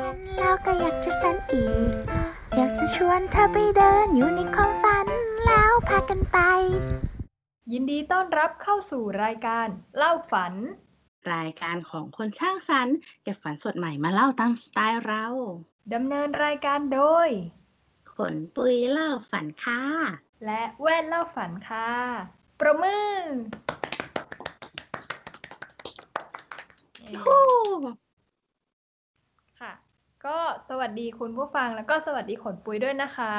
นแล้วก็อยากจะฝันอีกอยากจะชวนเธอไปเดินอยู่ในความฝันแล้วพากันไปยินดีต้อนรับเข้าสู่รายการเล่าฝันรายการของคนสร้างฝันเก็บฝันสดใหม่มาเล่าตามสไตล์เราดำเนินรายการโดยขนปุยเล่าฝันค่ะและแว่นเล่าฝันค่ะประมือค่ะก็สวัสดีคุณผู้ฟังแล้วก็สวัสดีขนปุยด้วยนะคะ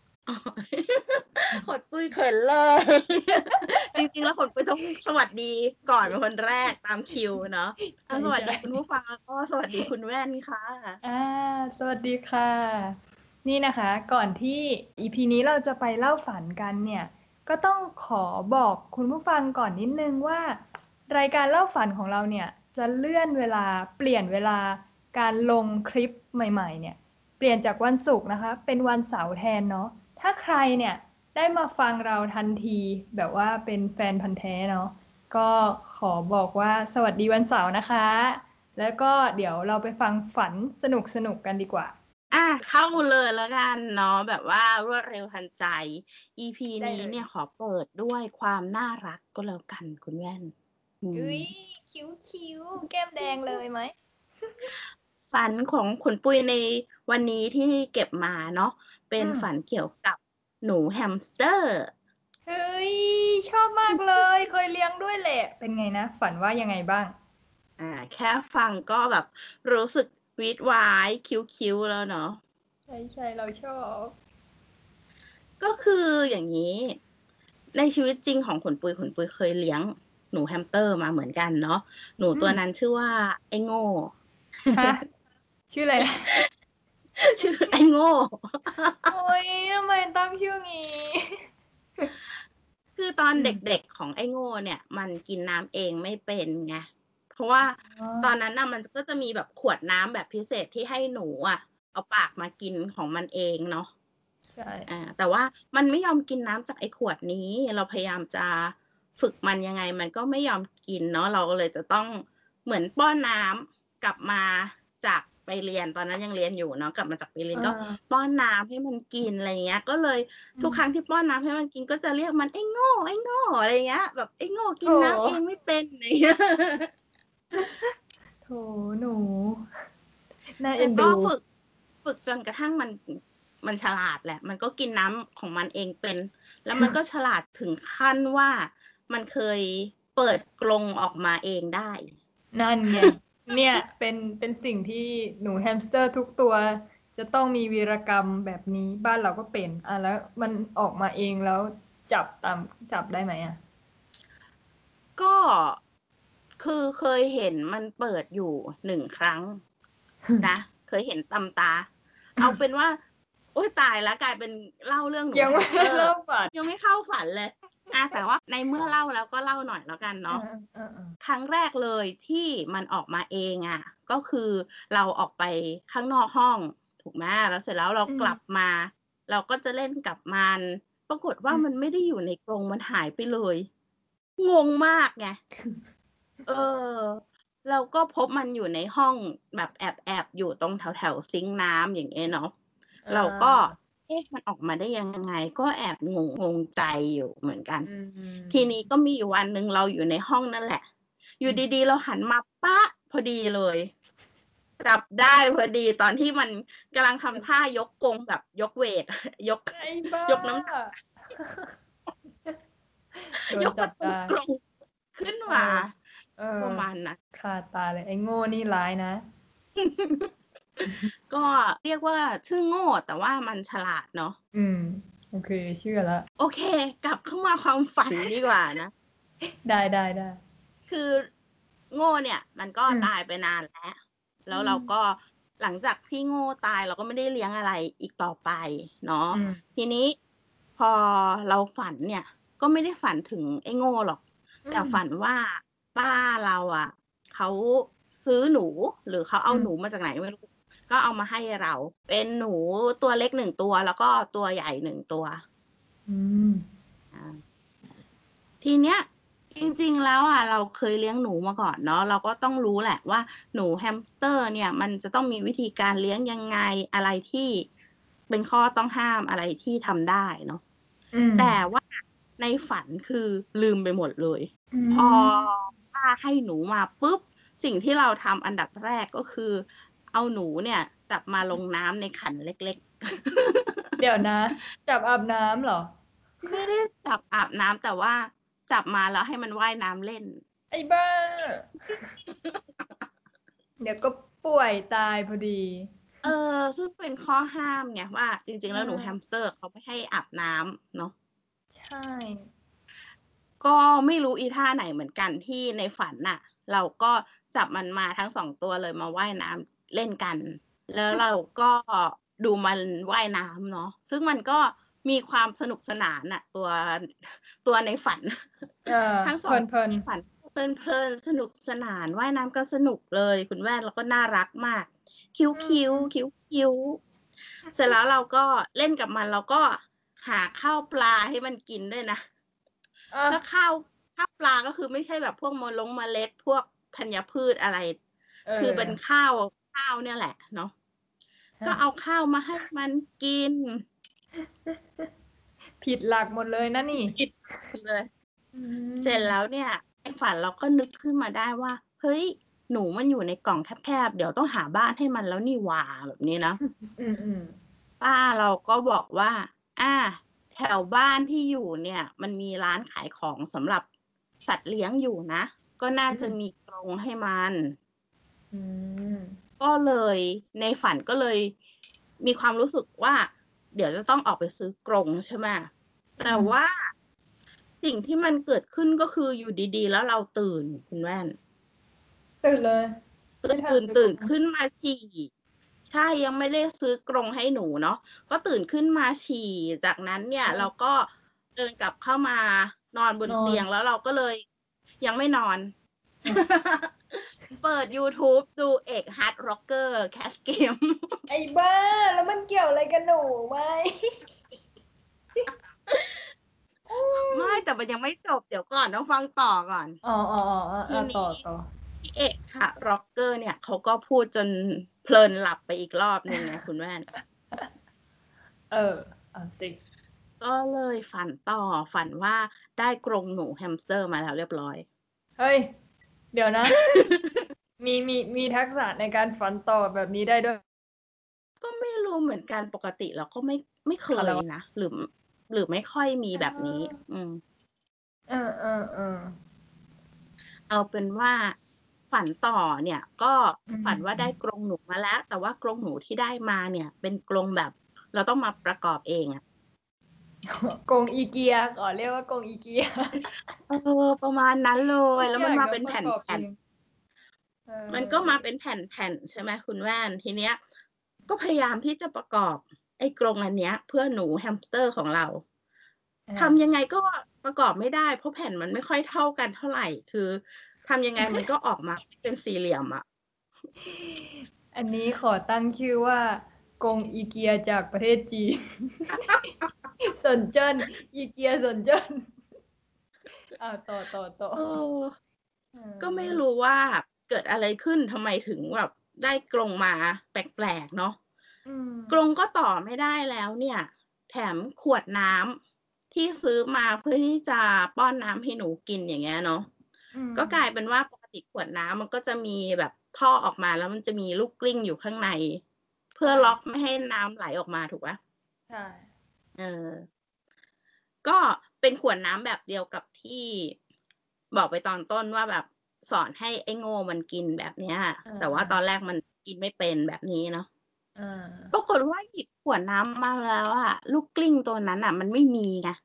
ขนปุยเขินเลยจริงๆแล้วขนปุยต้องสวัสดีก่อนเป็นคนแรกตามคิวเนาะสวัสดีคุณผู้ฟังแล้วก็สวัสดีคุณแว่นค่ะสวัสดีค่ะนี่นะคะก่อนที่ EP นี้เราจะไปเล่าฝันกันเนี่ยก็ต้องขอบอกคุณผู้ฟังก่อนนิดนึงว่ารายการเล่าฝันของเราเนี่ยจะเลื่อนเวลาเปลี่ยนเวลาการลงคลิปใหม่ๆเนี่ยเปลี่ยนจากวันศุกร์นะคะเป็นวันเสาร์แทนเนาะถ้าใครเนี่ยได้มาฟังเราทันทีแบบว่าเป็นแฟนพันธุ์แท้เนาะก็ขอบอกว่าสวัสดีวันเสาร์นะคะแล้วก็เดี๋ยวเราไปฟังฝันสนุกๆกันดีกว่าเข้าเลยแล้วกันเนาะแบบว่ารวดเร็วทันใจ EP นี้เนี่ยขอเปิดด้วยความน่ารักก็แล้วกันคุณแว่นคิ้วแก้มแดงเลยไหมฝันของขนปุยในวันนี้ที่เก็บมาเนาะเป็นฝันเกี่ยวกับหนูแฮมสเตอร์เฮ้ยชอบมากเลยเคยเลี้ยงด้วยแหละเป็นไงนะฝันว่ายังไงบ้างแค่ฟังก็แบบรู้สึกวีดวายคิ้วแล้วเนาะใช่เราชอบก็คืออย่างนี้ในชีวิตจริงของขนปุยเคยเลี้ยงหนูแฮมสเตอร์มาเหมือนกันเนาะหนูตัวนั้นชื่อว่าไอ้โง่ชื่ออะไรชื่อไอ้โง่โอ๊ยทำไมตั้งชื่องี้คือตอนเด็กๆของไอ้โง่เนี่ยมันกินน้ำเองไม่เป็นไงเพราะว่าตอนนั้นน่ะมันก็จะมีแบบขวดน้ำแบบพิเศษที่ให้หนูเอาปากมากินของมันเองเนาะใช่แต่ว่ามันไม่ยอมกินน้ำจากไอ้ขวดนี้เราพยายามจะฝึกมันยังไงมันก็ไม่ยอมกินเนาะเราเลยจะต้องเหมือนป้อนน้ำกลับมาจากไปเรียนตอนนั้นยังเรียนอยู่เนาะกลับมาจากไปเรียนก็ป้อนน้ำให้มันกินอะไรเงี้ยก็เลยทุกครั้งที่ป้อนน้ำให้มันกินก็จะเรียกมันไอ้โง่อะไรเงี้ยแบบไอ้โง่กินน้ำเองไม่เป็นอะไรเงี้ยโถหนูน่าเอ็นดูฝึกจนกระทั่งมันฉลาดแหละมันก็กินน้ำของมันเองเป็นแล้วมันก็ฉลาดถึงขั้นว่ามันเคยเปิดกรงออกมาเองได้นั่นไงเนี่ยเป็นสิ่งที่หนูแฮมสเตอร์ทุกตัวจะต้องมีวีรกรรมแบบนี้บ้านเราก็เป็นแล้วมันออกมาเองแล้วจับได้ไหมก็คือเคยเห็นมันเปิดอยู่1 ครั้งนะเคยเห็นตำตาเอาเป็นว่าโอ๊ยตายแล้วกลายเป็นเล่าเรื่องหนูยังไม่เล่าฝันยังไม่เข้าฝันเลยแต่ว่าในเมื่อเล่าแล้วก็เล่าหน่อยแล้วกันเนาะครั้งแรกเลยที่มันออกมาเองก็คือเราออกไปข้างนอกห้องถูกไหมแล้วเสร็จแล้วเรากลับมาเราก็จะเล่นกับมันปรากฏว่ามันไม่ได้อยู่ในกรงมันหายไปเลยงงมากไงเราก็พบมันอยู่ในห้องแบบแอบอยู่ตรงแถวซิงค์น้ำอย่างเงี้ยเนาะเราก็มันออกมาได้ยังไงก็แอบงงใจอยู่เหมือนกันทีนี้ก็มีอยู่วันนึงเราอยู่ในห้องนั่นแหละอยู่ดีๆเราหันมาป๊ะพอดีเลยจับได้พอดีตอนที่มันกำลังทำท่ายกกรงแบบยกเวทยกน้ำหนักยกประตูกรงขึ้นมาประมาณนั้นขาดตาเลยไอ้โง่นี่ร้ายนะก็เรียกว่าชื่อโง่แต่ว่ามันฉลาดเนาะโอเคเชื่อแล้วโอเคกลับเข้ามาความฝันดีกว่านะได้คือโง่เนี่ยมันก็ตายไปนานแล้วเราก็หลังจากที่โง่ตายเราก็ไม่ได้เลี้ยงอะไรอีกต่อไปเนาะทีนี้พอเราฝันเนี่ยก็ไม่ได้ฝันถึงไอ้โง่หรอกแต่ฝันว่าป้าเราเขาซื้อหนูหรือเขาเอาหนูมาจากไหนไม่รู้ก็เอามาให้เราเป็นหนูตัวเล็ก1 ตัวแล้วก็ตัวใหญ่1 ตัวทีเนี้ยจริงๆแล้วเราเคยเลี้ยงหนูมาก่อนเนาะเราก็ต้องรู้แหละว่าหนูแฮมสเตอร์เนี่ยมันจะต้องมีวิธีการเลี้ยงยังไงอะไรที่เป็นข้อต้องห้ามอะไรที่ทำได้เนาะแต่ว่าในฝันคือลืมไปหมดเลยพอป้าให้หนูมาปุ๊บสิ่งที่เราทำอันดับแรกก็คือเอาหนูเนี่ยจับมาลงน้ำในขันเล็กๆเดี๋ยวนะ จับอาบน้ำเหรอไม่ได้จับอาบน้ำแต่ว่าจับมาแล้วให้มันว่ายน้ำเล่นไอ้บ้า เดี๋ยวก็ป่วยตายพอดีซึ่งเป็นข้อห้ามไงว่าจริงๆแล้วหนูแฮมสเตอร์เขาไม่ให้อาบน้ำเนาะใช่ก็ไม่รู้อีท่าไหนเหมือนกันที่ในฝันน่ะ เราก็จับมันมาทั้ง2ตัวเลยมาว่ายน้ำเล่นกัน แล้วเราก็ดูมันว่ายน้ำเนาะซึ่งมันก็มีความสนุกสนานน่ะตัวในฝันทั้งสองฝันเพลินสนุกสนานว่ายน้ำก็สนุกเลยคุณแม่แล้วก็น่ารักมากคิ้วเสร็จแล้วเราก็เล่นกับมันเราก็หาข้าวปลาให้มันกินด้วยนะแล้วข้าวปลาก็คือไม่ใช่แบบพวกเมล็ดพวกธัญพืชอะไรคือเป็นข้าวเนี่ยแหละเนาะก็เอาข้าวมาให้มันกินผิดหลักหมดเลยนะนี่ผิดเลยเสร็จแล้วเนี่ยในฝันเราก็นึกขึ้นมาได้ว่าเฮ้ยหนูมันอยู่ในกล่องแคบๆเดี๋ยวต้องหาบ้านให้มันแล้วนี่หว่าแบบนี้นะป้าเราก็บอกว่าแถวบ้านที่อยู่เนี่ยมันมีร้านขายของสำหรับสัตว์เลี้ยงอยู่นะก็น่าจะมีกรงให้มันก็เลยในฝันก็เลยมีความรู้สึกว่าเดี๋ยวจะต้องออกไปซื้อกรงใช่ไหมแต่ว่าสิ่งที่มันเกิดขึ้นก็คืออยู่ดีๆแล้วเราตื่นคุณแว่นตื่นเลยตื่นขึ้นมาฉี่ใช่ยังไม่ได้ซื้อกรงให้หนูเนาะก็ตื่นขึ้นมาฉี่จากนั้นเนี่ยเราก็เดินกลับเข้ามานอนบนเตียงแล้วเราก็เลยยังไม่นอน เปิด YouTube ดูเอกฮัทร็อกเกอร์แคสเกมไอ้บ้าแล้วมันเกี่ยวอะไรกับหนูไหมไม่แต่มันยังไม่จบเดี๋ยวก่อนต้องฟังต่อก่อนต่อพี่เอกฮัทร็อกเกอร์เนี่ยเขาก็พูดจนเพลินหลับไปอีกรอบนึงไงคุณแม่สิก็เลยฝันว่าได้กรงหนูแฮมสเตอร์มาแล้วเรียบร้อยเฮ้ยเดี๋ยวนะ มีทักษะในการฝันต่อแบบนี้ได้ด้วยก็ไม่รู้เหมือนกันปกติเราก็ไม่เคยนะหรือไม่ค่อยมีแบบนี้เอาเป็นว่าฝันต่อเนี่ยก็ฝันว่าได้กรงหนูมาแล้วแต่ว่ากรงหนูที่ได้มาเนี่ยเป็นกรงแบบเราต้องมาประกอบเองกรงอีเกียก่อนเรียกว่ากรงอีเกียประมาณนั้นเลยแล้วมันมาเป็นแผ่นมันก็มาเป็นแผ่นใช่ไหมคุณแว่นทีเนี้ยก็พยายามที่จะประกอบไอ้กรงอันเนี้ยเพื่อหนูแฮมสเตอร์ของเราทำยังไงก็ประกอบไม่ได้เพราะแผ่นมันไม่ค่อยเท่ากันเท่าไหร่คือทำยังไงมันก็ออกมาเป็นสี่เหลี่ยมอันนี้ขอตั้งชื่อว่ากรงอีเกียจากประเทศจีน สนเจิ้นอีเกียสนเจิ้นต่อก็ไม่รู้ว่าเกิดอะไรขึ้นทำไมถึงแบบได้กรงมาแปลกๆเนาะกรงก็ต่อไม่ได้แล้วเนี่ยแถมขวดน้ำที่ซื้อมาเพื่อที่จะป้อนน้ำให้หนูกินอย่างเงี้ยเนาะก็กลายเป็นว่าปกติขวดน้ำมันก็จะมีแบบท่อออกมาแล้วมันจะมีลูกกลิ้งอยู่ข้างในเพื่อล็อกไม่ให้น้ำไหลออกมาถูกปะใช่ก็เป็นขวดน้ำแบบเดียวกับที่บอกไปตอนต้นว่าแบบสอนให้ไอ้โง่มันกินแบบเนี้ยแต่ว่าตอนแรกมันกินไม่เป็นแบบนี้เนาะปรากฏว่าหยิบขวดน้ำมาแล้วลูกกลิ้งตัวนั้นมันไม่มีไง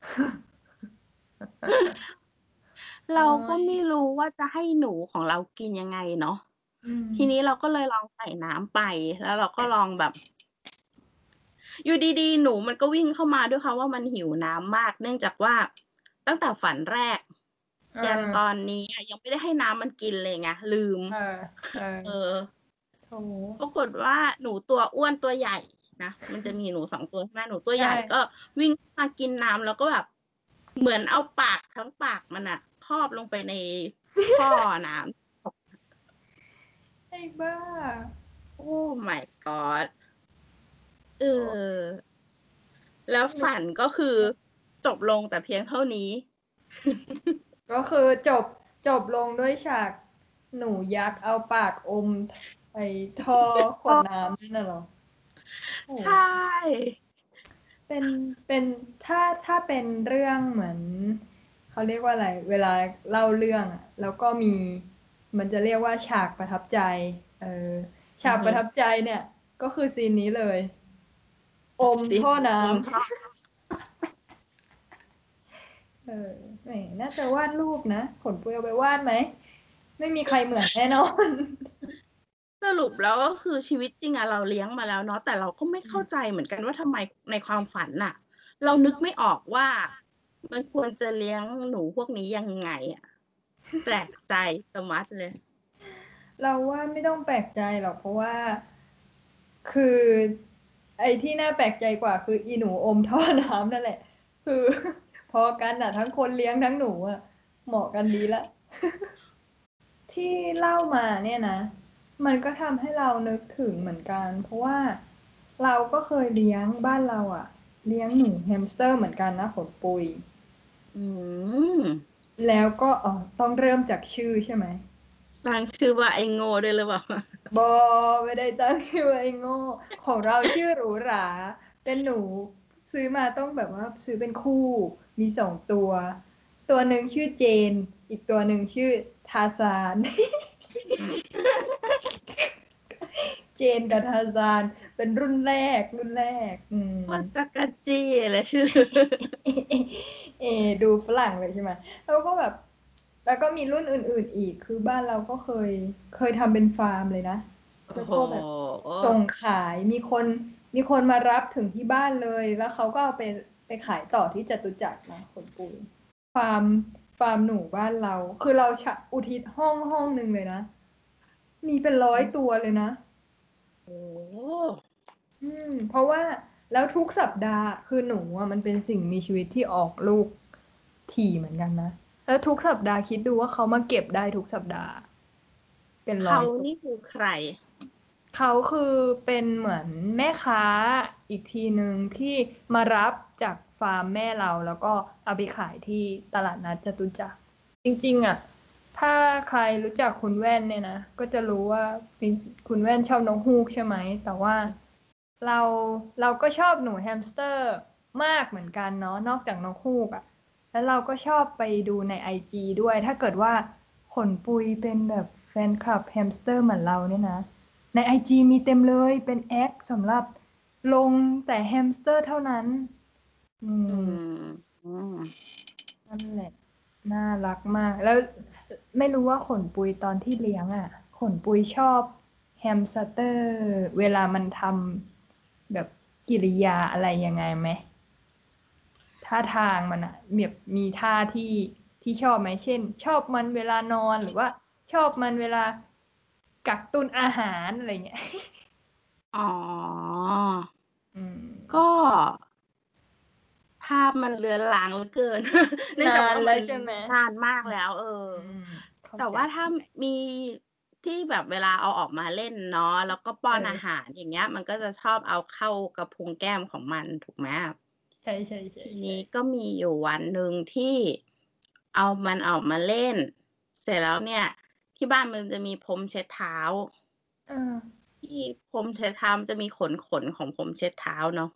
เราก็ไม่รู้ว่าจะให้หนูของเรากินยังไงเนาะทีนี้เราก็เลยลองใส่น้ำไปแล้วเราก็ลองแบบอยู่ดีๆหนูมันก็วิ่งเข้ามาด้วยค่ะว่ามันหิวน้ำมากเนื่องจากว่าตั้งแต่ฝันแรกยันตอนนี้ยังไม่ได้ให้น้ำมันกินเลยไงลืมปรากฏว่าหนูตัวอ้วนตัวใหญ่นะมันจะมีหนู2ตัวใช่ไหมหนูตัวใหญ่ก็วิ่งมากินน้ำแล้วก็แบบเหมือนเอาปากทั้งปากมันครอบลงไปในท่อน้ไอ้บ้าำโอ้ my god เออ แล้วฝันก็คือจบลงแต่เพียงเท่านี้ก็คือจบลงด้วยฉากหนูยักษ์เอาปากอมไอ้ท่อขวดน้ำนั่นน่ะเหรอโอ้ใช่เป็นถ้าเป็นเรื่องเหมือนเขาเรียกว่าอะไร เวลาเล่าเรื่องอะแล้วก็มีมันจะเรียกว่าฉากประทับใจฉากประทับใจเนี่ย ก็คือซีนนี้เลย อมท่อน้ำแหมน่าจะวาดรูปนะขนปุยเอาไปวาดไหม ไม่มีใครเหมือนแน่นอนสรุปแล้วก็คือชีวิตจริงอะเราเลี้ยงมาแล้วเนาะแต่เราก็ไม่เข้าใจเหมือนกันว่าทำไมในความฝันน่ะ เรานึกไม่ออกว่ามันควรจะเลี้ยงหนูพวกนี้ยังไงอะแปลกใจสมัดเลยเราว่าไม่ต้องแปลกใจหรอกเพราะว่า คือไอ้ที่น่าแปลกใจกว่าคืออีหนูอมท่อน้ำนั่นแหละ คือพอกันอ่ะทั้งคนเลี้ยงทั้งหนูอ่ะเหมาะกันดีละ ที่เล่ามาเนี่ยนะ มันก็ทำให้เรานึกถึงเหมือนกัน เพราะว่าเราก็เคยเลี้ยงบ้านเราอ่ะ เลี้ยงหนูแฮมสเตอร์เหมือนกันนะขนปุยอืมแล้วก็ต้องเริ่มจากชื่อใช่ไหมตั้งชื่อว่าไอ้โง่ด้วยหรือเปล่าบอไม่ได้ตั้งชื่อว่าไอ้โง่ของเราชื่อหรูหรา เป็นหนูซื้อมาต้องแบบว่าซื้อเป็นคู่มี2 ตัว ตัวหนึ่งชื่อเจน อีกตัวหนึ่งชื่อทาซาน เจนกับทาซานเป็นรุ่นแรกว่าจักรจี้อะไรชื่อดูฝรั่งเลยใช่ไหมแล้วก็แบบแล้วก็มีรุ่นอื่นๆอีกคือบ้านเราก็เคยทำเป็นฟาร์มเลยนะแล้วก็แบบส่งขายมีคนมารับถึงที่บ้านเลยแล้วเขาก็เอาไปขายต่อที่จตุจักรนะขนปุยฟาร์มหนูบ้านเราคือเราอุทิศห้องหนึ่งเลยนะมีเป็น100 ตัวเลยนะโอ้เพราะว่าแล้วทุกสัปดาห์คือหนูอ่ะมันเป็นสิ่งมีชีวิตที่ออกลูกถี่เหมือนกันนะแล้วทุกสัปดาห์คิดดูว่าเขามาเก็บได้ทุกสัปดาห์ เป็นเขา 100 นี่คือใครเขาคือเป็นเหมือนแม่ค้าอีกทีหนึ่งที่มารับจากฟาร์มแม่เราแล้วก็เอาไปขายที่ตลาดนัดจตุจักรจริงๆอ่ะถ้าใครรู้จักคุณแว่นเนี่ยนะก็จะรู้ว่าคุณแว่นชอบนกฮูกใช่ไหมแต่ว่าเราเราก็ชอบหนูแฮมสเตอร์มากเหมือนกันเนาะนอกจากนกฮูกอ่ะแล้วเราก็ชอบไปดูในIGด้วยถ้าเกิดว่าขนปุยเป็นแบบแฟนคลับแฮมสเตอร์เหมือนเราเนี่ยนะในIGมีเต็มเลยเป็นแอคสำหรับลงแต่แฮมสเตอร์เท่านั้นนั่นแหละน่ารักมากแล้วไม่รู้ว่าขนปุยตอนที่เลี้ยงอ่ะขนปุยชอบแฮมสเตอร์เวลามันทำแบบกิริยาอะไรยังไงไหมท่าทางมันอ่ะแบบมีท่าที่ชอบไหมเช่นชอบมันเวลานอนหรือว่าชอบมันเวลากักตุนอาหารอะไรเงี้ยอ๋อ ก็ ภาพมันเลือนลางเหลือเกิน เนื่องจากว่ามันนานมากแล้ว แต่ว่าถ้ามีที่แบบเวลาเอาออกมาเล่นเนาะแล้วก็ป้อนอาหารอย่างเงี้ย มันก็จะชอบเอาเข้ากระพุ้งแก้มของมันถูกไหมใช่ทีนี้ก็มีอยู่วันหนึ่งที่เอามันออกมาเล่น เสร็จแล้วเนี่ย ที่บ้านมันจะมีพรมเช็ดเท้าที่พรมเช็ดเท้าจะมีขนของพรมเช็ดเท้าเนาะ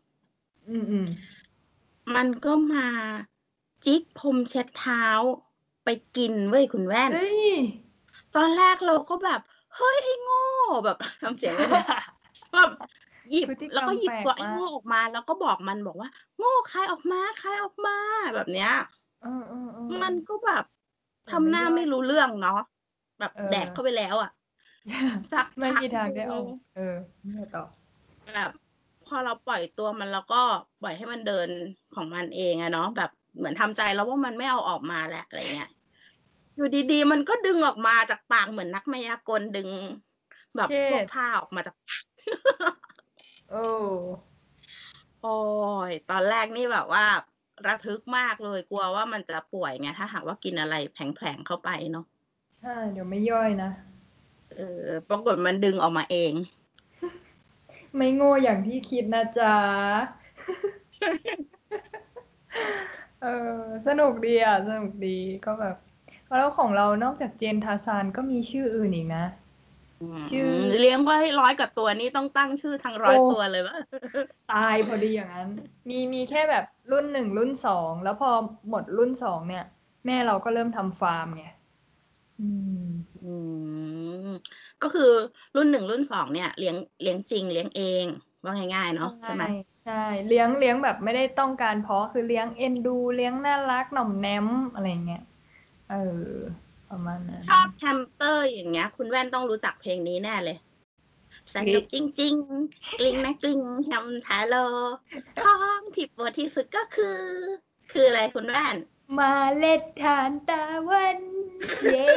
มันก็มาจิกพรมเช็ดเท้าไปกินเว้ยคุณแว่นตอนแรกเราก็แบบเฮ้ยไอ้โง่แบบทำเสียงเลยแบบหยิบแล้วก็หยิบตัวไอ้โง่ออกมาแล้วก็บอกมันบอกว่าโง่คายออกมาแบบเนี้ยมันก็แบบทำหน้าไม่รู้เรื่องเนาะแบบแดกเข้าไปแล้วอ่ะสักไม่มีทางได้ออกไม่ต่อแบบพอเราปล่อยตัวมันแล้วก็ปล่อยให้มันเดินของมันเองอะเนาะแบบเหมือนทำใจแล้วว่ามันไม่เอาออกมาแล้วอะไรเงี้ยอยู่ดีๆมันก็ดึงออกมาจากปากเหมือนนักมายากลดึงแบบพวกผ้าออกมาจากปากโอ้ยตอนแรกนี่แบบว่าระทึกมากเลยกลัวว่ามันจะป่วยไงถ้าหากว่ากินอะไรแผลงๆเข้าไปเนาะใช่เดี๋ยวไม่ย่อยนะปรากฏมันดึงออกมาเองไม่โง่อย่างที่คิดนะจ๊ะ สนุกดีอ่ะสนุกดีก็แบบแล้วของเรานอกจากเจนทาซานก็มีชื่ออื่นอีกนะชื่อเลี้ยงไว้100 กว่าตัวนี่ต้องตั้งชื่อทั้ง100 ตัวเลยว่าตายพอดีอย่างนั้นมีแค่แบบรุ่น1รุ่น2แล้วพอหมดรุ่น2เนี่ย แม่เราก็เริ่มทำฟาร์มไงก็คือรุ่น1รุ่น2เนี่ยเลี้ยงจริงเลี้ยงเองว่าง่ายๆเนาะใช่ไหมใช่เลี้ยงแบบไม่ได้ต้องการเพาะคือเลี้ยงเอ็นดูเลี้ยงน่ารักหน่อมแนมอะไรเงี้ยประมาณนั้นชอบแฮมสเตอร์อย่างเงี้ยคุณแว่นต้องรู้จักเพลงนี้แน่เลยแต่กับจริงๆกลิ้งนะกลิ้งแฮมทาโลของที่โปรดที่สุดก็คืออะไรคุณแว่นมาเล็ดทานตะวันเย้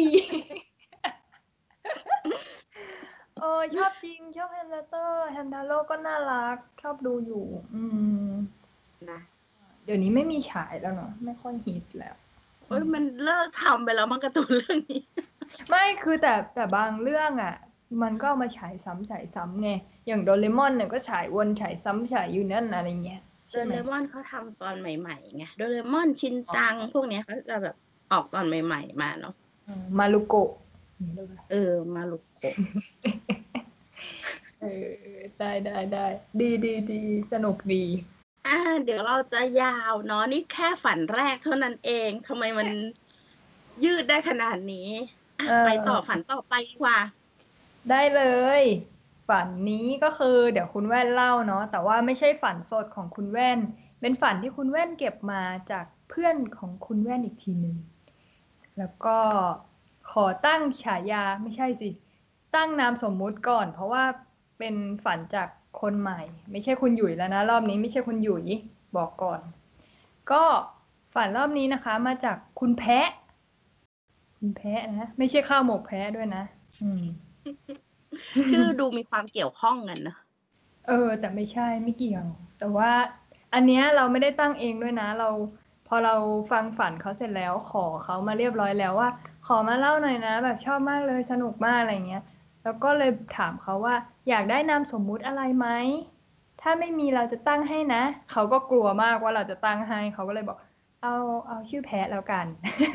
ชอบจริงชอบแฮมสเตอร์แฮมทาโร่ก็น่ารักชอบดูอยู่นะเดี๋ยวนี้ไม่มีฉายแล้วเนาะไม่ค่อยฮิตแล้วมันเลิกทำไปแล้วมั้งการ์ตูนเรื่องนี้ไม่คือแต่บางเรื่องอ่ะมันก็เอามาฉายซ้ำไงอย่างโดเรมอนเนี่ยก็ฉายวนฉายซ้ำฉายอยู่นั่นอะไรเงี้ยโดเรมอนเขาทำตอนใหม่ๆไงโดเรมอนชินจังพวกเนี้ยเขาจะแบบออกตอนใหม่ๆมาเนาะมารุโกะมารุโกะได้ดีสนุกดีเดี๋ยวเราจะยาวเนาะนี่แค่ฝันแรกเท่านั้นเองทำไมมันยืดได้ขนาดนี้ไปต่อฝันต่อไปดีกว่าได้เลยฝันนี้ก็คือเดี๋ยวคุณแว่นเล่าเนาะแต่ว่าไม่ใช่ฝันสดของคุณแว่นเป็นฝันที่คุณแว่นเก็บมาจากเพื่อนของคุณแว่นอีกทีหนึ่งแล้วก็ขอตั้งฉายาไม่ใช่สิตั้งนามสมมุติก่อนเพราะว่าเป็นฝันจากคนใหม่ไม่ใช่คุณหยุยแล้วนะรอบนี้ไม่ใช่คุณหยุยบอกก่อนก็ฝันรอบนี้นะคะมาจากคุณแพะนะไม่ใช่ข้าวหมกแพะด้วยนะชื่อดูมีความเกี่ยวข้องกันนะแต่ไม่ใช่ไม่เกี่ยวแต่ว่าอันเนี้ยเราไม่ได้ตั้งเองด้วยนะพอเราฟังฝันเขาเสร็จแล้วขอเขามาเรียบร้อยแล้วว่าขอมาเล่าหน่อยนะแบบชอบมากเลยสนุกมากอะไรเงี้ยแล้วก็เลยถามเขาว่าอยากได้นามสมมุติอะไรไหมถ้าไม่มีเราจะตั้งให้นะเขาก็กลัวมากว่าเราจะตั้งให้เขาก็เลยบอกเอาชื่อแพะแล้วกัน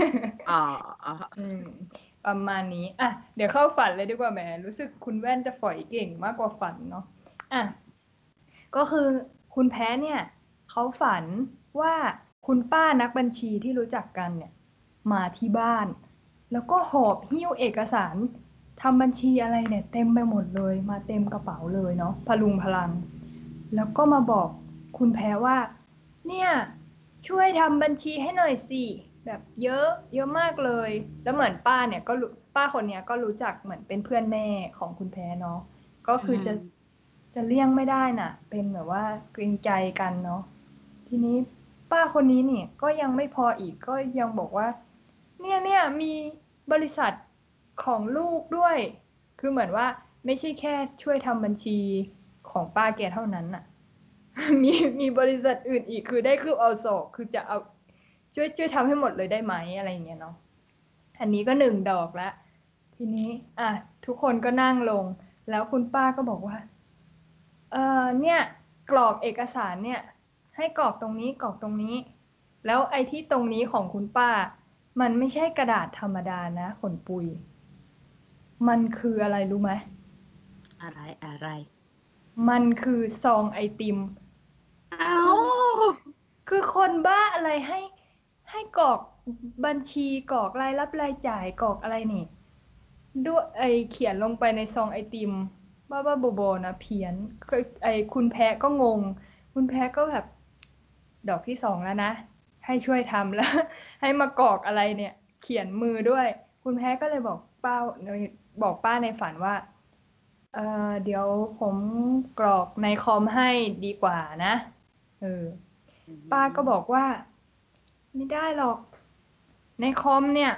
ประมาณนี้เดี๋ยวเข้าฝันเลยดีกว่าแหมรู้สึกคุณแว่นจะฝอยเก่งมากกว่าฝันเนาะก็คือคุณแพ้เนี่ยเขาฝันว่าคุณป้านักบัญชีที่รู้จักกันเนี่ยมาที่บ้านแล้วก็หอบหิ้วเอกสารทำบัญชีอะไรเนี่ยเต็มไปหมดเลยมาเต็มกระเป๋าเลยเนาะพลุงพลังแล้วก็มาบอกคุณแพ้ว่าเนี่ยช่วยทำบัญชีให้หน่อยสิแบบเยอะมากเลยแล้วเหมือนป้าเนี่ยก็ป้าคนเนี้ยก็รู้จักเหมือนเป็นเพื่อนแม่ของคุณแพ้เนาะก็คือจะเลี่ยงไม่ได้น่ะเป็นแบบว่าเกรงใจกันเนาะทีนี้ป้าคนนี้เนี่ยก็ยังไม่พออีกก็ยังบอกว่าเนี่ยมีบริษัทของลูกด้วยคือเหมือนว่าไม่ใช่แค่ช่วยทำบัญชีของป้าแกเท่านั้นน่ะมีบริษัทอื่นอีกคือได้คืบเอาศอกคือจะเอาช่วยทำให้หมดเลยได้ไหมอะไรอย่างเงี้ยเนาะอันนี้ก็1 ดอกแล้วทีนี้ทุกคนก็นั่งลงแล้วคุณป้าก็บอกว่าเนี่ยกรอกเอกสารเนี่ยให้กรอกตรงนี้กรอกตรงนี้แล้วไอ้ที่ตรงนี้ของคุณป้ามันไม่ใช่กระดาษธรรมดานะขนปุยมันคืออะไรรู้ไหมอะไรมันคือซองไอติมคือคนบ้าอะไรให้กรอกบัญชีกรอกรายรับรายจ่ายกรอกอะไรนี่ด้วยเขียนลงไปในซองไอติมบ้าโบนะเพี้ยนคุณแพ้ก็งงคุณแพ้ก็แบบดอกที่2แล้วนะให้ช่วยทำแล้วให้มากรอกอะไรเนี่ยเขียนมือด้วยคุณแพ้ก็เลยบอกป้าในฝันว่าเดี๋ยวผมกรอกในคอมให้ดีกว่านะป้าก็บอกว่าไม่ได้หรอกในคอมเนี่ย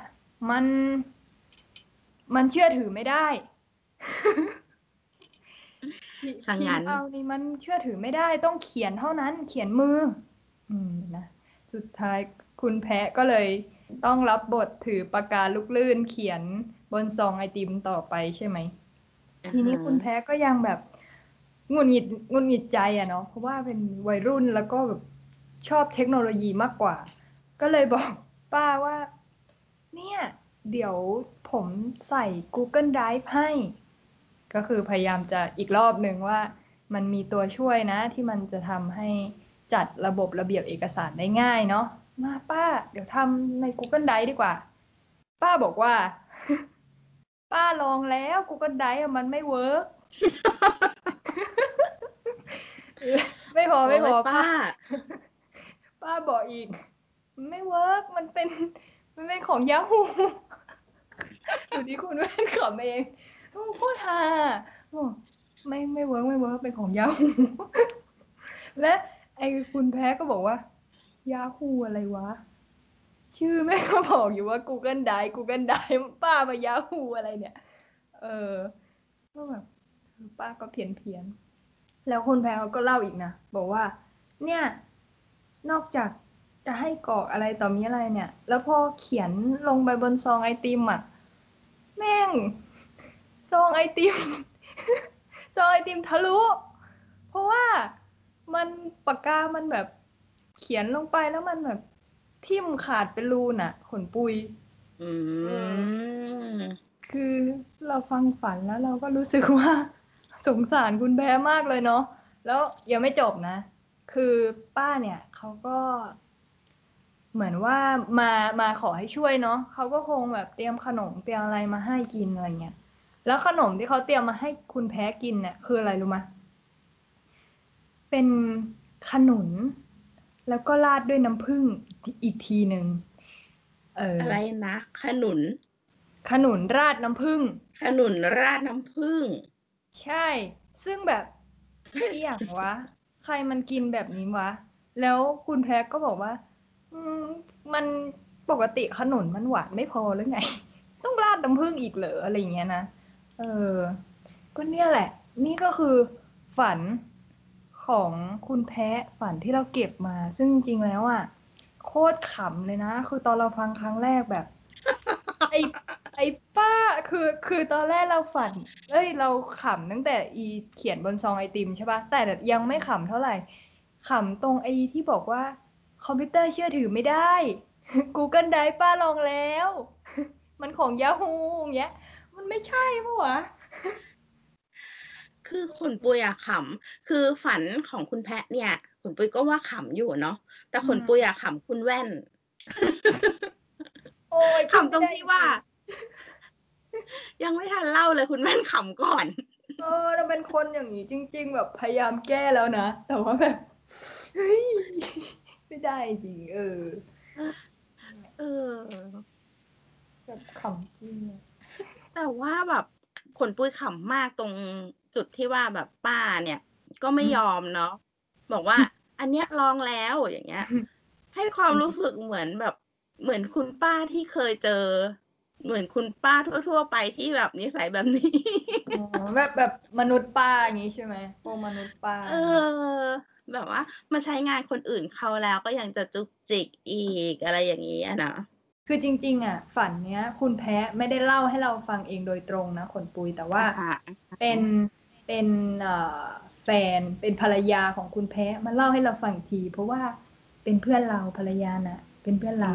มันเชื่อถือไม่ได้พิมพ์เอานี่มันเชื่อถือไม่ได้ต้องเขียนเท่านั้นเขียนมือนะสุดท้ายคุณแพะก็เลยต้องรับบทถือปากกาลูกลื่นเขียนบนซองไอติมต่อไปใช่ไหม ทีนี้คุณแพะก็ยังแบบหงุดหงิดใจอะเนาะเพราะว่าเป็นวัยรุ่นแล้วก็แบบชอบเทคโนโลยีมากกว่า ก็เลยบอกป้าว่า เนี่ย เดี๋ยวผมใส่ Google Drive ให้ ก็คือพยายามจะอีกรอบหนึ่งว่า มันมีตัวช่วยนะที่มันจะทำให้จัดระบบระเบียบเอกสารได้ง่ายเนาะมาป้า เดี๋ยวทำใน Google Drive ดีกว่า ป้าบอกว่า ป้าลองแล้ว Google Drive มันไม่เวิร์ก ไม่พอโอ๊ยป้าป้าบอกอีก มันไม่เวิร์กมันเป็นของ Yahoo ดูที่คุณแม่ขำเองโคตรฮาไม่เวิร์กเป็นของ Yahoo และไอ้คุณแพ้ก็บอกว่า Yahoo อะไรวะ ชื่อแม่ก็บอกอยู่ว่า Google Drive ป้ามา Yahoo อะไรเนี่ยก็แบบป้าก็เพี้ยนแล้วคุณแพรเขาก็เล่าอีกนะบอกว่าเนี่ยนอกจากจะให้กรอกอะไรต่อมีอะไรเนี่ยแล้วพอเขียนลงไปบนซองไอติมอ่ะแม่งซองไอติม ซองไอติมทะลุเพราะว่ามันปากกามันแบบเขียนลงไปแล้วมันแบบทิ่มขาดเป็นรูน่ะขนปุยคือเราฟังฝันแล้วเราก็รู้สึกว่าสงสารคุณแพ้มากเลยเนาะแล้วยังไม่จบนะคือป้าเนี่ยเขาก็เหมือนว่ามาขอให้ช่วยเนาะเขาก็คงแบบเตรียมขนมเตรียมอะไรมาให้กินอะไรเงี้ยแล้วขนมที่เขาเตรียมมาให้คุณแพ้กินเนี่ยคืออะไรรู้ไหมเป็นขนุนแล้วก็ราดด้วยน้ำผึ้งอีกทีหนึ่งอะไรนะขนุนราดน้ำผึ้งขนุนราดน้ำผึ้งใช่ซึ่งแบบเอี่ยงวะใครมันกินแบบนี้วะแล้วคุณแพ้ก็บอกว่ามันปกติขนุนมันหวานไม่พอหรือไงต้องราดน้ำผึ้งอีกเหรออะไรเงี้ยนะก็เนี่ยแหละนี่ก็คือฝันของคุณแพ้ฝันที่เราเก็บมาซึ่งจริงๆแล้วอ่ะโคตรขำเลยนะคือตอนเราฟังครั้งแรกแบบ ไอ้ป้าคือตอนแรกเราฝันเราขำตั้งแต่อีเขียนบนซองไอติมใช่ปะแต่ยังไม่ขำเท่าไหร่ขำตรงไอ้ที่บอกว่าคอมพิวเตอร์เชื่อถือไม่ได้ Google Drive ป้าลองแล้ว มันของ Yahoo อย่างเงี้ยมันไม่ใช่ปะวะคือขนปุยอะขำคือฝันของคุณแพะเนี่ยขนปุยก็ว่าขำอยู่เนาะแต่ขนปุยอะขำคุณแว่นโอ้ยขำตรงที่ว่า ยังไม่ทันเล่าเลยคุณแว่นขำก่อนเราเป็นคนอย่างนี้จริงๆแบบพยายามแก้แล้วนะแต่ว่าแบบเฮ้ยไม่ได้จริงแบบขำจริงแต่ว่าแบบขนปุยขำมากตรงจุดที่ว่าแบบป้าเนี่ยก็ไม่ยอมเนาะบอกว่า อันเนี้ยลองแล้วอย่างเงี้ย ให้ความรู้สึกเหมือนแบบเหมือนคุณป้าที่เคยเจอเหมือนคุณป้าทั่วๆไปที่แบบนิสัยแบบนี้แบบมนุษย์ป้าอย่างนี้ใช่ไหมพวกมนุษย์ป้าแบบว่ามาใช้งานคนอื่นเขาแล้วก็ยังจะจุกจิกอีกอะไรอย่างนี้อะนะคือจริงๆอ่ะฝันเนี้ยคุณแพ้ไม่ได้เล่าให้เราฟังเองโดยตรงนะขนปุยแต่ว่าเป็นแฟนเป็นภรรยาของคุณแพ้มาเล่าให้เราฟังอีกทีเพราะว่าเป็นเพื่อนเราภรรยาน่ะเป็นเพื่อนเรา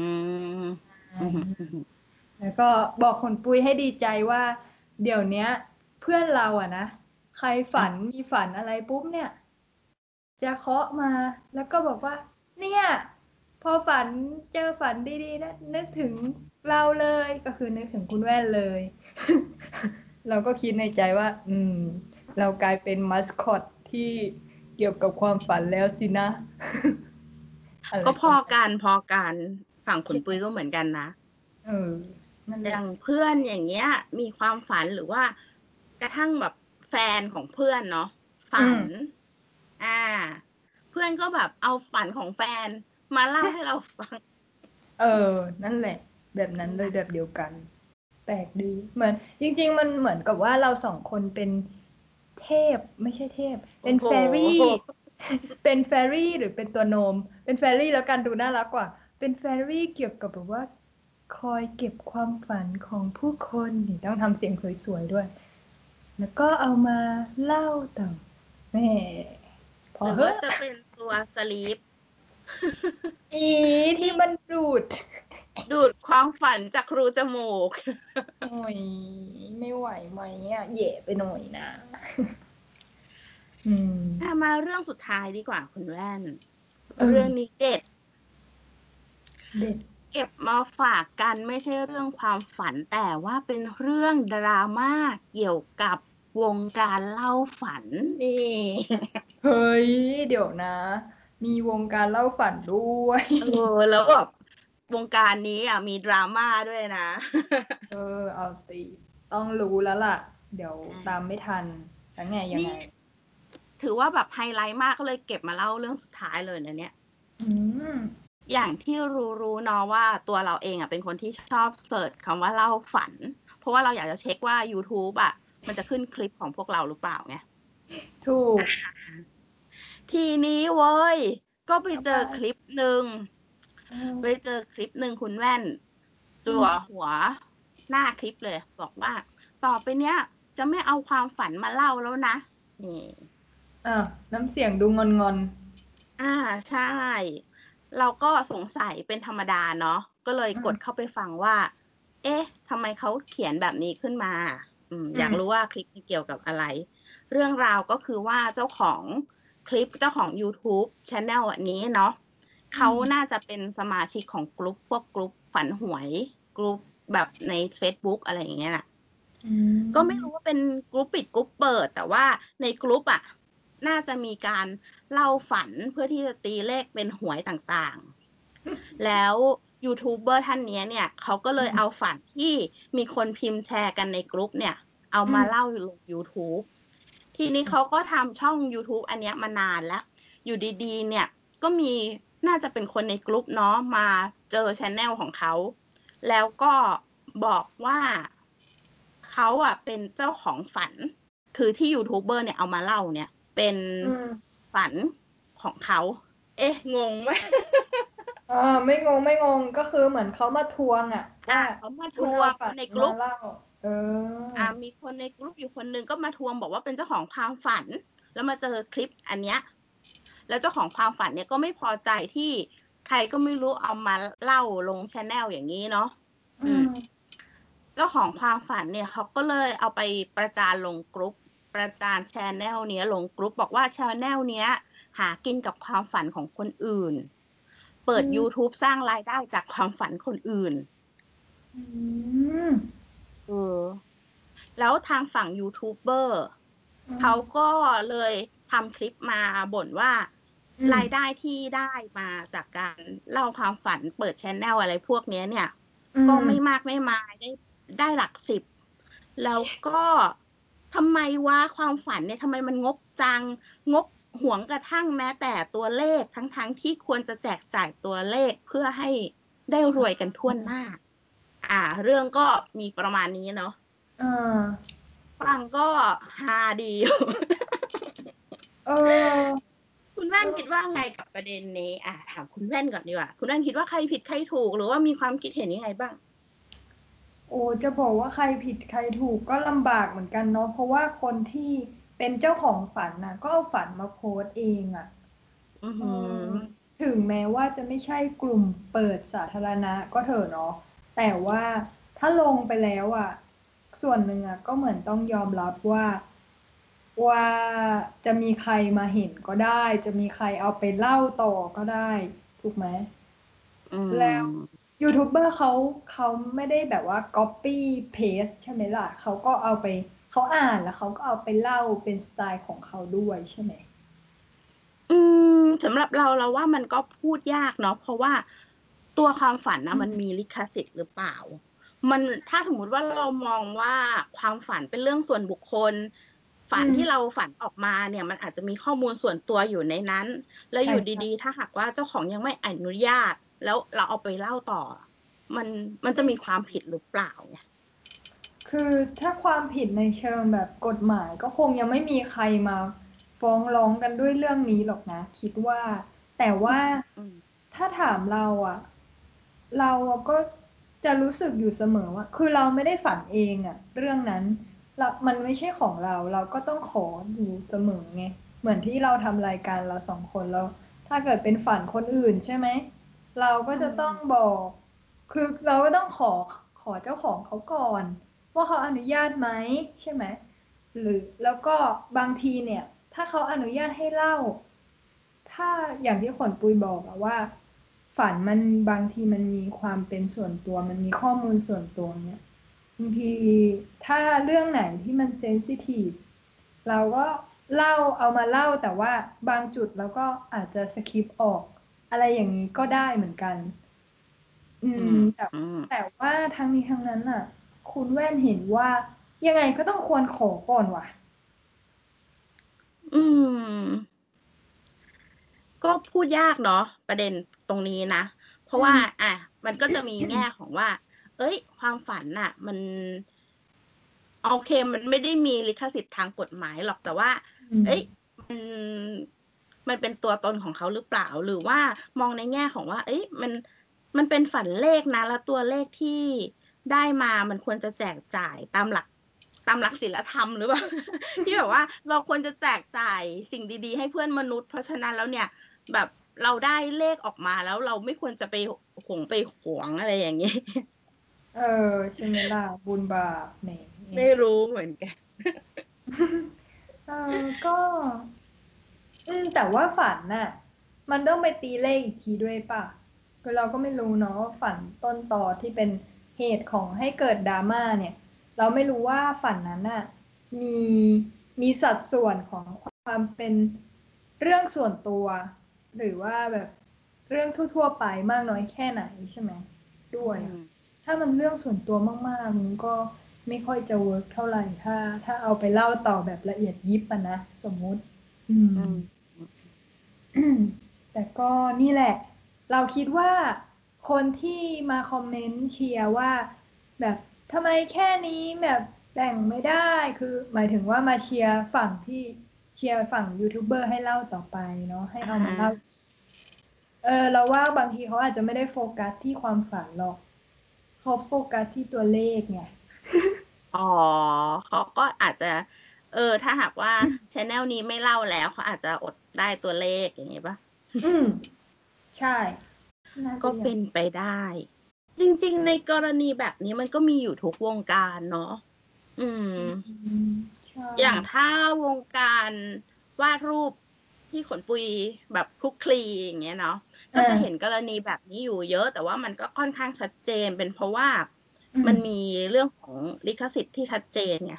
แล้วก็บอกขนปุยให้ดีใจว่าเดี๋ยวเนี้ยเพื่อนเราอ่ะนะใครมีฝันอะไรปุ๊บเนี่ยจะเคาะมาแล้วก็บอกว่าเนี่ยพอเจอฝันดีๆนะนึกถึงเราเลยก็คือนึกถึงคุณแว่นเลย เราก็คิดในใจว่าเรากลายเป็นมัสคอตที่เกี่ยวกับความฝันแล้วสินะก็พอกันฝั่งคุณปุ้ยก็เหมือนกันนะอย่างเพื่อนอย่างเงี้ยมีความฝันหรือว่ากระทั่งแบบแฟนของเพื่อนเนาะฝันเพื่อนก็แบบเอาฝันของแฟนมาเล่าให้เราฟังนั่นแหละแบบนั้นเลยแบบเดียวกันแปลกดีเหมือนจริงๆมันเหมือนกับว่าเราสองคนเป็นเทพไม่ใช่เทพเป็นแฟรี่เป็นแฟรี่หรือเป็นตัวโนมเป็นแฟรี่แล้วกันดูน่ารักกว่าเป็นแฟรี่เกี่ยวกับแบบว่าคอยเก็บความฝันของผู้คนนี่ต้องทำเสียงสวยๆด้วยแล้วก็เอามาเล่าต่อแม่พอหรือเฮ้ว่าจะเป็นตัวสลีปอีที่มันดูดดูดความฝันจากรูจมูกโอ้ยไม่ไหวไหมอ่ะเหย่ไปหน่อยนะมาเรื่องสุดท้ายดีกว่าคุณแว่นเออเรื่องนี้เด็ดเด็ดเก็บมาฝากกันไม่ใช่เรื่องความฝันแต่ว่าเป็นเรื่องดราม่าเกี่ยวกับวงการเล่าฝันนี่เฮ้ยเดี๋ยวนะ มีวงการเล่าฝันด้วยแล้วแบบวงการนี้อ่ะมีดราม่าด้วยนะเอาสิต้องรู้แล้วล่ะ เดี๋ยวตามไม่ทันแล้วไงยังไงถือว่าแบบไฮไลท์มากก็เลยเก็บมาเล่าเรื่องสุดท้ายเลยนะเนี่ย อย่างที่รู้เนาะว่าตัวเราเองอ่ะเป็นคนที่ชอบเสิร์ชคำว่าเล่าฝัน เพราะว่าเราอยากจะเช็คว่า YouTube อ่ะมันจะขึ้นคลิปของพวกเราหรือเปล่าไงถูกทีนี้เว้ยก็ไปเจอคลิปหนึ่งคุณแว่นจั่วหัวหน้าคลิปเลยบอกว่าต่อไปเนี้ยจะไม่เอาความฝันมาเล่าแล้วนะนี่น้ำเสียงดูงอนใช่เราก็สงสัยเป็นธรรมดาเนาะก็เลยกดเข้าไปฟังว่าเอ๊ะทำไมเขาเขียนแบบนี้ขึ้นมาอยากรู้ว่าคลิปนี้เกี่ยวกับอะไรเรื่องราวก็คือว่าเจ้าของคลิปเจ้าของ YouTube Channel อันนี้เนาะเขาน่าจะเป็นสมาชิกของกลุ่มพวกกลุ่มฝันหวยกลุ่มแบบใน Facebook อะไรอย่างเงี้ยน่ะก็ไม่รู้ว่าเป็นกลุ่มปิดกลุ่มเปิดแต่ว่าในกลุ่มอ่ะน่าจะมีการเล่าฝันเพื่อที่จะตีเลขเป็นหวยต่างๆแล้วยูทูบเบอร์ท่านนี้เนี่ยเขาก็เลยเอาฝันที่มีคนพิมพ์แชร์กันในกลุ่มเนี่ยเอามาเล่าลง YouTube ทีนี้เขาก็ทำช่อง YouTube อันเนี้ยมานานแล้วอยู่ดีๆเนี่ยก็มีน่าจะเป็นคนในกลุ่มเนาะมาเจอ channel ของเขาแล้วก็บอกว่าเขาอ่ะเป็นเจ้าของฝันคือที่ยูทูบเบอร์เนี่ยเอามาเล่าเนี่ยเป็นฝันของเขางงไหมไม่งงก็คือเหมือนเขามาทวงอ่ะว่าเขามาทวงในกลุ่มมีคนในกลุ่มอยู่คนนึงก็มาทวงบอกว่าเป็นเจ้าของความฝันแล้วมาเจอคลิปอันเนี้ยแล้วเจ้าของความฝันเนี่ยก็ไม่พอใจที่ใครก็ไม่รู้เอามาเล่าลง channel อย่างนี้เนาะเจ้าของความฝันเนี่ยเขาก็เลยเอาไปประจานลงกลุ่มประจาน channel เนี้ยลงกลุ่มบอกว่า channel เนี้ยหากินกับความฝันของคนอื่นเปิด YouTube สร้างรายได้จากความฝันคนอื่นแล้วทางฝั่งยูทูบเบอร์เขาก็เลยทำคลิปมาบ่นว่ารายได้ที่ได้มาจากการเล่าความฝันเปิดแชนแนลอะไรพวกนี้เนี่ยก็ไม่มากไม่มายได้หลัก10แล้วก็ทำไมว่าความฝันเนี่ยทำไมมันงกจังงกหวงกระทั่งแม้แต่ตัวเลขทั้งที่ควรจะแจกจ่ายตัวเลขเพื่อให้ได้รวยกันทั่วหน้าเรื่องก็มีประมาณนี้เนาะฟังก็ฮาดีอยู่คุณแว่นคิดว่าไงกับประเด็นนี้ถามคุณแว่นก่อนดีกว่าคุณแว่นคิดว่าใครผิดใครถูกหรือว่ามีความคิดเห็นยังไงบ้างจะบอกว่าใครผิดใครถูกก็ลำบากเหมือนกันเนาะเพราะว่าคนที่เป็นเจ้าของฝันน่ะก็เอาฝันมาโพสต์เองถึงแม้ว่าจะไม่ใช่กลุ่มเปิดสาธารณะก็เถอะเนาะแต่ว่าถ้าลงไปแล้วส่วนหนึ่งก็เหมือนต้องยอมรับว่าจะมีใครมาเห็นก็ได้จะมีใครเอาไปเล่าต่อก็ได้ถูกไหมแล้วยูทูบเบอร์เขาไม่ได้แบบว่า copy paste ใช่ไหมล่ะเขาก็เอาไปเขาอ่านแล้วเขาก็เอาไปเล่าเป็นสไตล์ของเขาด้วยใช่ไหมสำหรับเราว่ามันก็พูดยากเนาะเพราะว่าตัวความฝันนะมันมีลิขสิทธิ์หรือเปล่ามันถ้าสมมติว่าเรามองว่าความฝันเป็นเรื่องส่วนบุคคลฝันที่เราฝันออกมาเนี่ยมันอาจจะมีข้อมูลส่วนตัวอยู่ในนั้นแล้วอยู่ดีๆถ้าหากว่าเจ้าของยังไม่อนุญาตแล้วเราเอาไปเล่าต่อมันจะมีความผิดหรือเปล่าไงคือถ้าความผิดในเชิงแบบกฎหมายก็คงยังไม่มีใครมาฟ้องร้องกันด้วยเรื่องนี้หรอกนะคิดว่าแต่ว่าถ้าถามเราอะเราก็จะรู้สึกอยู่เสมอว่าคือเราไม่ได้ฝันเองอะเรื่องนั้นมันไม่ใช่ของเราก็ต้องขออยู่เสมอไงเหมือนที่เราทำรายการเรา2 คนแล้วถ้าเกิดเป็นฝันคนอื่นใช่ไหมเราก็จะต้องบอกคือเราก็ต้องขอเจ้าของเขาก่อนว่าเขาอนุญาตไหมใช่ไหมหรือแล้วก็บางทีเนี่ยถ้าเขาอนุญาตให้เล่าถ้าอย่างที่ขวัญปุยบอกอะว่าฝันมันบางทีมันมีความเป็นส่วนตัวมันมีข้อมูลส่วนตัวเนี่ยบางทีถ้าเรื่องไหนที่มันเซนซิทีฟเราก็เอามาเล่าแต่ว่าบางจุดเราก็อาจจะสคิปออกอะไรอย่างนี้ก็ได้เหมือนกันแต่ว่าทั้งนี้ทั้งนั้นน่ะคุณแว่นเห็นว่ายังไงก็ต้องควรขอก่อนว่ะก็พูดยากเนาะประเด็นตรงนี้นะเพราะว่ามันก็จะมีแง่ของว่าความฝันน่ะมันโอเคมันไม่ได้มีลิขสิทธิ์ทางกฎหมายหรอกแต่ว่ามันเป็นตัวตนของเขาหรือเปล่าหรือว่ามองในแง่ของว่ามันเป็นฝันเลขนะแล้วตัวเลขที่ได้มามันควรจะแจกจ่ายตามหลักศีลธรรมหรือเปล่า ที่แบบว่าเราควรจะแจกจ่ายสิ่งดีๆให้เพื่อนมนุษย์เพราะฉะนั้นแล้วเนี่ยแบบเราได้เลขออกมาแล้วเราไม่ควรจะไปหวงอะไรอย่างนี้ใช่ไหมล่ะบุญบาปเนี่ยไม่รู้เหมือนกันก็แต่ว่าฝันน่ะมันต้องไปตีเลขอีกทีด้วยป่ะคือเราก็ไม่รู้เนาะฝันต้นตอที่เป็นเหตุของให้เกิดดราม่าเนี่ยเราไม่รู้ว่าฝันนั้นน่ะมีมีสัดส่วนของความเป็นเรื่องส่วนตัวหรือว่าแบบเรื่องทั่วๆไปมากน้อยแค่ไหนใช่ไหมด้วยถ้ามันเรื่องส่วนตัวมากๆมันก็ไม่ค่อยจะเวิร์กเท่าไหร่ถ้าเอาไปเล่าต่อแบบละเอียดยิบอะนะสมมุติแต่ก็นี่แหละเราคิดว่าคนที่มาคอมเมนต์เชียร์ว่าแบบทำไมแค่นี้แบบแบ่งไม่ได้คือหมายถึงว่ามาเชียร์ฝั่งที่เชียร์ฝั่งยูทูบเบอร์ให้เล่าต่อไปเนาะให้เอามาเล่าเราว่าบางทีเขาอาจจะไม่ได้โฟกัสที่ความฝันหรอกเขาโฟกัสที่ตัวเลขไงเขาก็อาจจะถ้าหากว่าchannelนี้ไม่เล่าแล้วเขาอาจจะอดได้ตัวเลขอย่างนี้ป่ะใช่ก็เป็นไปได้จริงๆในกรณีแบบนี้มันก็มีอยู่ทุกวงการเนาะอย่างถ้าวงการวาดรูปที่ขนปุยแบบคลุกคลีอย่างเงี้ยเนาะก็จะเห็นกรณีแบบนี้อยู่เยอะแต่ว่ามันก็ค่อนข้างชัดเจนเป็นเพราะว่ามันมีเรื่องของลิขสิทธิ์ที่ชัดเจนไง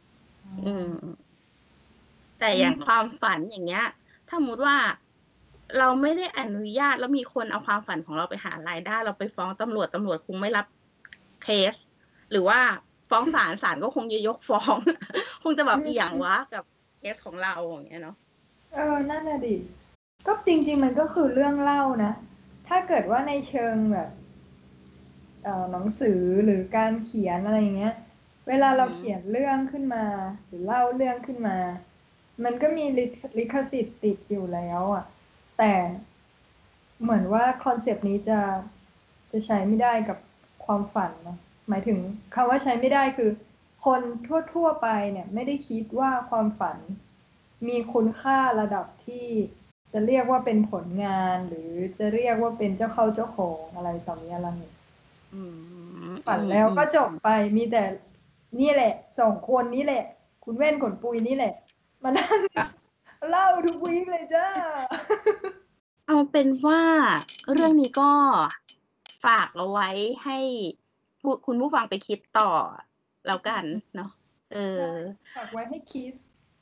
แต่อย่างความฝันอย่างเงี้ยถ้าสมมติว่าเราไม่ได้อนุญาตแล้วมีคนเอาความฝันของเราไปหารายได้เราไปฟ้องตำรวจคงไม่รับเคสหรือว่าฟ้องศาลก็คงจะยกฟ้อง คงจะแบบอีหยังวะกับเคสของเราอย่างเงี้ยเนาะนั่นน่ะดิก็จริงๆมันก็คือเรื่องเล่านะถ้าเกิดว่าในเชิงแบบหนังสือหรือการเขียนอะไรอย่างเงี้ยเวลาเราเขียนเรื่องขึ้นมาหรือเล่าเรื่องขึ้นมามันก็มีลิขสิทธิ์ติดอยู่แล้วอ่ะแต่เหมือนว่าคอนเซปต์นี้จะใช้ไม่ได้กับความฝันนะหมายถึงคำว่าใช้ไม่ได้คือคนทั่วๆไปเนี่ยไม่ได้คิดว่าความฝันมีคุณค่าระดับที่จะเรียกว่าเป็นผลงานหรือจะเรียกว่าเป็นเจ้าเข้าเจ้าของอะไรต่อมีอะไรฝันแล้วก็จบไปมีแต่นี่แหละ2 คนนี้แหละคุณเว้นขนปุยนี่แหละมานั่งเล่าทุกวีคเลยจ้าเอาเป็นว่าเรื่องนี้ก็ฝากเอาไว้ให้คุณผู้ฟังไปคิดต่อแล้วกันเนาะฝากไว้ให้คิส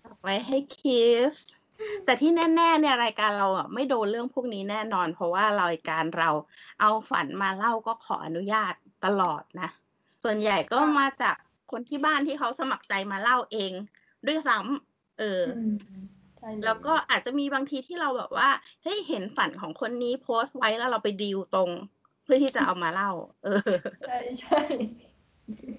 แต่ที่แน่ๆเนี่ยรายการเราไม่โดนเรื่องพวกนี้แน่นอนเพราะว่ารายการเราเอาฝันมาเล่าก็ขออนุญาตตลอดนะส่วนใหญ่ก็มาจากคนที่บ้านที่เขาสมัครใจมาเล่าเองด้วยซ้ำแล้วก็อาจจะมีบางทีที่เราแบบว่าเฮ้ยเห็นฝันของคนนี้โพสต์ไว้แล้วเราไปดีลตรงเพื่อที่จะเอามาเล่าใช่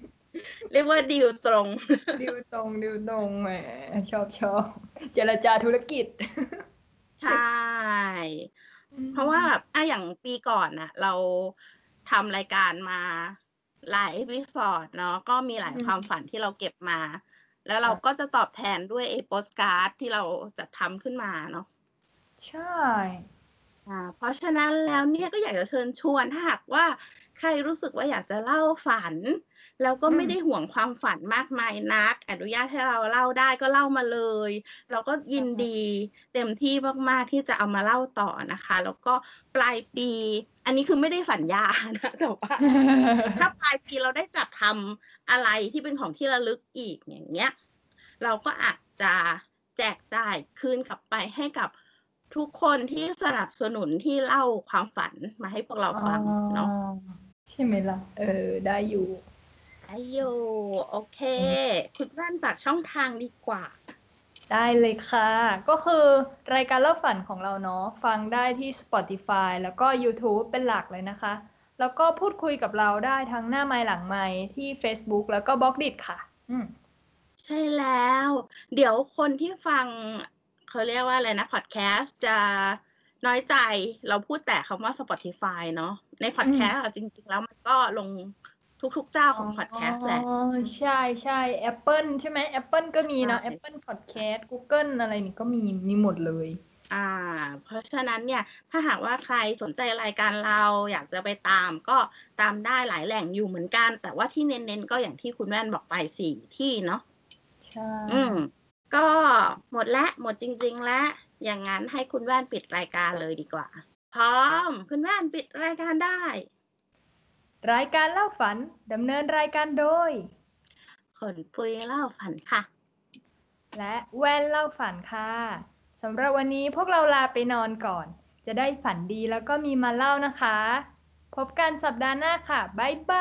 เรียกว่าดีลตรงดิวตรงแหมชอบเจรจาธุรกิจใช่ เพราะว่าแบบอย่างปีก่อนน่ะ เราทำรายการมาหลายเอพิโซดเนาะก็มีหลายความฝันที่เราเก็บมา แล้วเราก็จะตอบแทนด้วยโปสการ์ดที่เราจะทำขึ้นมาเนาะใช่เพราะฉะนั้นแล้วเนี่ยก็อยากจะเชิญชวนถ้าหากว่าใครรู้สึกว่าอยากจะเล่าฝัน แล้วก็ไม่ได้ห่วงความฝันมากมายนัก อนุญาตให้เราเล่าได้ก็เล่ามาเลย เราก็ยินดีเต็มที่มากๆที่จะเอามาเล่าต่อนะคะ แล้วก็ปลายปี อันนี้คือไม่ได้สัญญานะแต่ว่า ถ้าปลายปีเราได้จัดทำอะไรที่เป็นของที่ระลึกอีกอย่างเงี้ย เราก็อาจจะแจกจ่ายคืนกลับไปให้กับทุกคนที่สนับสนุนที่เล่าความฝันมาให้พวกเราฟังเนาะใช่ไหมล่ะได้อยู่โอเค คุณแว่นฝากช่องทางดีกว่าได้เลยค่ะ ก็คือรายการเล่าฝันของเราเนาะฟังได้ที่ Spotify แล้วก็ YouTube เป็นหลักเลยนะคะ แล้วก็พูดคุยกับเราได้ทั้งหน้าไมค์หลังไมค์ที่ Facebook แล้วก็ Blogdit ค่ะใช่แล้ว เดี๋ยวคนที่ฟังเขาเรียกว่าอะไรนะพอดแคสต์จะน้อยใจเราพูดแต่คำว่า Spotify เนาะในพอดแคสต์จริงๆแล้วมันก็ลงทุกๆเจ้าของพอดแคสต์แหละใช่ Apple ใช่ไหม Apple ก็มีนะ Apple Podcast Google อะไรนี่ก็มีหมดเลยเพราะฉะนั้นเนี่ยถ้าหากว่าใครสนใจรายการเราอยากจะไปตามก็ตามได้หลายแหล่งอยู่เหมือนกันแต่ว่าที่เน้นๆก็อย่างที่คุณแว่นบอกไป4 ที่เนาะใช่ก็หมดจริงๆแล้วอย่างนั้นให้คุณแว่นปิดรายการเลยดีกว่าพร้อมคุณแว่นปิดรายการได้รายการเล่าฝันดำเนินรายการโดยคนปุยเล่าฝันค่ะและแว่นเล่าฝันค่ะสำหรับวันนี้พวกเราลาไปนอนก่อนจะได้ฝันดีแล้วก็มีมาเล่านะคะพบกันสัปดาห์หน้าค่ะบ๊ายบ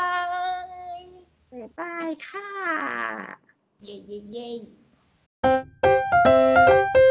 ายค่ะเย้